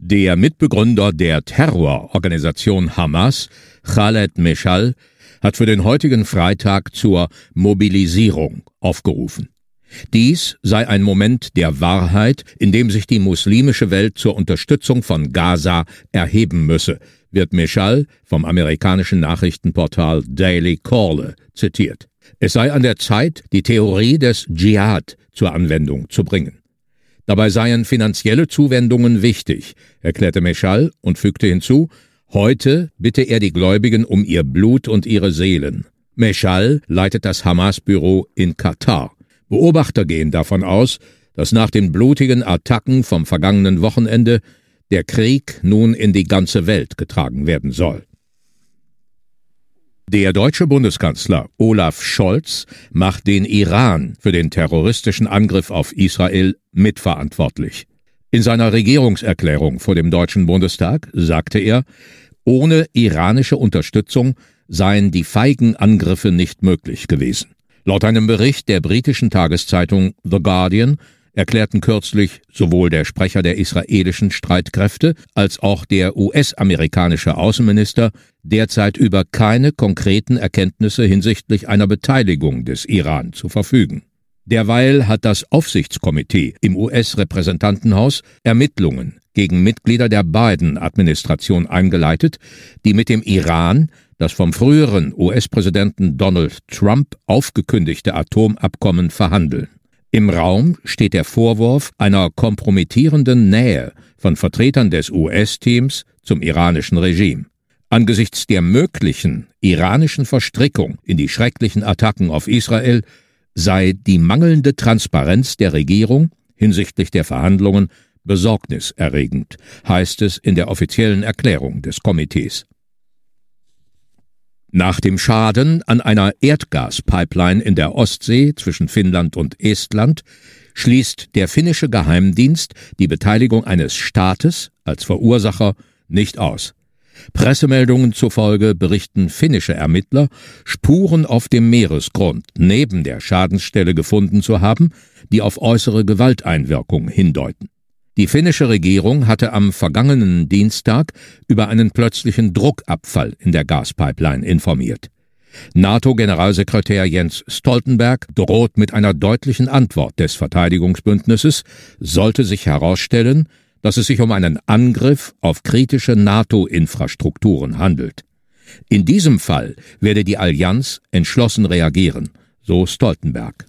Der Mitbegründer der Terrororganisation Hamas, Khaled Meshal, hat für den heutigen Freitag zur Mobilisierung aufgerufen. Dies sei ein Moment der Wahrheit, in dem sich die muslimische Welt zur Unterstützung von Gaza erheben müsse, wird Meshal vom amerikanischen Nachrichtenportal Daily Caller zitiert. Es sei an der Zeit, die Theorie des Dschihad zur Anwendung zu bringen. Dabei seien finanzielle Zuwendungen wichtig, erklärte Meshal und fügte hinzu, heute bitte er die Gläubigen um ihr Blut und ihre Seelen. Meshal leitet das Hamas-Büro in Katar. Beobachter gehen davon aus, dass nach den blutigen Attacken vom vergangenen Wochenende der Krieg nun in die ganze Welt getragen werden soll. Der deutsche Bundeskanzler Olaf Scholz macht den Iran für den terroristischen Angriff auf Israel mitverantwortlich. In seiner Regierungserklärung vor dem Deutschen Bundestag sagte er, ohne iranische Unterstützung seien die feigen Angriffe nicht möglich gewesen. Laut einem Bericht der britischen Tageszeitung The Guardian erklärten kürzlich sowohl der Sprecher der israelischen Streitkräfte als auch der US-amerikanische Außenminister derzeit über keine konkreten Erkenntnisse hinsichtlich einer Beteiligung des Iran zu verfügen. Derweil hat das Aufsichtskomitee im US-Repräsentantenhaus Ermittlungen gegen Mitglieder der Biden-Administration eingeleitet, die mit dem Iran das vom früheren US-Präsidenten Donald Trump aufgekündigte Atomabkommen verhandeln. Im Raum steht der Vorwurf einer kompromittierenden Nähe von Vertretern des US-Teams zum iranischen Regime. Angesichts der möglichen iranischen Verstrickung in die schrecklichen Attacken auf Israel sei die mangelnde Transparenz der Regierung hinsichtlich der Verhandlungen besorgniserregend, heißt es in der offiziellen Erklärung des Komitees. Nach dem Schaden an einer Erdgaspipeline in der Ostsee zwischen Finnland und Estland schließt der finnische Geheimdienst die Beteiligung eines Staates als Verursacher nicht aus. Pressemeldungen zufolge berichten finnische Ermittler, Spuren auf dem Meeresgrund neben der Schadensstelle gefunden zu haben, die auf äußere Gewalteinwirkung hindeuten. Die finnische Regierung hatte am vergangenen Dienstag über einen plötzlichen Druckabfall in der Gaspipeline informiert. NATO-Generalsekretär Jens Stoltenberg droht mit einer deutlichen Antwort des Verteidigungsbündnisses, sollte sich herausstellen, dass es sich um einen Angriff auf kritische NATO-Infrastrukturen handelt. In diesem Fall werde die Allianz entschlossen reagieren, so Stoltenberg.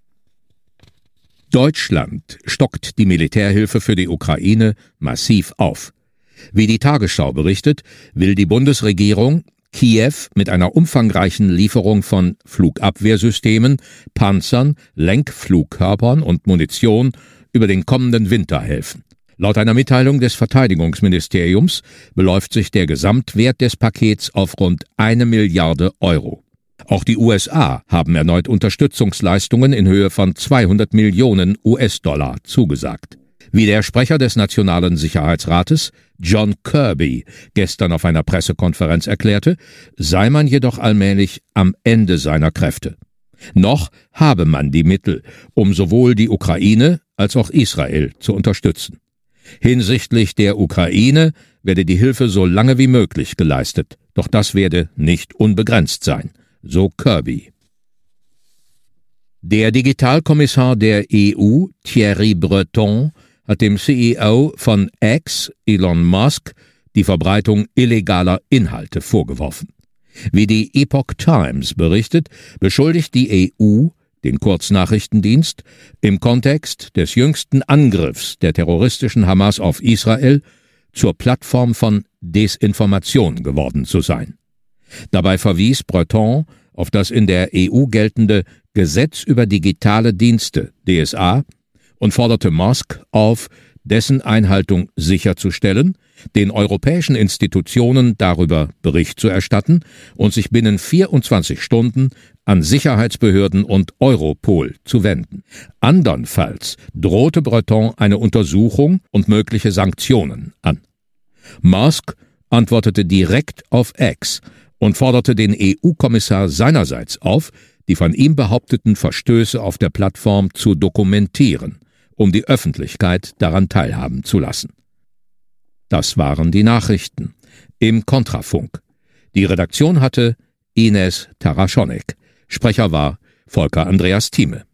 Deutschland stockt die Militärhilfe für die Ukraine massiv auf. Wie die Tagesschau berichtet, will die Bundesregierung Kiew mit einer umfangreichen Lieferung von Flugabwehrsystemen, Panzern, Lenkflugkörpern und Munition über den kommenden Winter helfen. Laut einer Mitteilung des Verteidigungsministeriums beläuft sich der Gesamtwert des Pakets auf rund 1 Milliarde Euro. Auch die USA haben erneut Unterstützungsleistungen in Höhe von 200 Millionen US-Dollar zugesagt. Wie der Sprecher des Nationalen Sicherheitsrates, John Kirby, gestern auf einer Pressekonferenz erklärte, sei man jedoch allmählich am Ende seiner Kräfte. Noch habe man die Mittel, um sowohl die Ukraine als auch Israel zu unterstützen. Hinsichtlich der Ukraine werde die Hilfe so lange wie möglich geleistet, doch das werde nicht unbegrenzt sein, so Kirby. Der Digitalkommissar der EU, Thierry Breton, hat dem CEO von X, Elon Musk, die Verbreitung illegaler Inhalte vorgeworfen. Wie die Epoch Times berichtet, beschuldigt die EU den Kurznachrichtendienst, im Kontext des jüngsten Angriffs der terroristischen Hamas auf Israel zur Plattform von Desinformation geworden zu sein. Dabei verwies Breton auf das in der EU geltende Gesetz über digitale Dienste, DSA, und forderte Musk auf, dessen Einhaltung sicherzustellen, den europäischen Institutionen darüber Bericht zu erstatten und sich binnen 24 Stunden an Sicherheitsbehörden und Europol zu wenden. Andernfalls drohte Breton eine Untersuchung und mögliche Sanktionen an. Musk antwortete direkt auf X und forderte den EU-Kommissar seinerseits auf, die von ihm behaupteten Verstöße auf der Plattform zu dokumentieren, um die Öffentlichkeit daran teilhaben zu lassen. Das waren die Nachrichten. Im Kontrafunk. Die Redaktion hatte Ines Taraschonek. Sprecher war Volker Andreas Thieme.